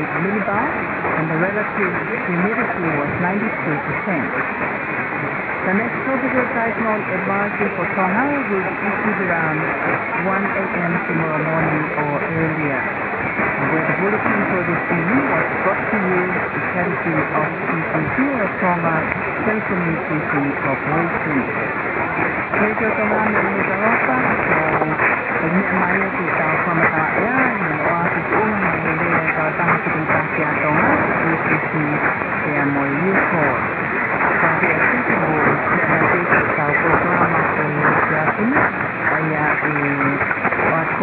millibar, and the relative humidity was 92%. The next tropical cyclone advisory for Tonga will be issued around 1 a.m. tomorrow morning or earlier. The weather bulletin for this evening was brought to you courtesy of TCC or Tonga Telecommunication Corporation. Medyo Tonga Nagagawa so pagmamaya si Tao Kamataya ng oasis unang mga hindi ng Tonga sa Tonga TCC kaya mo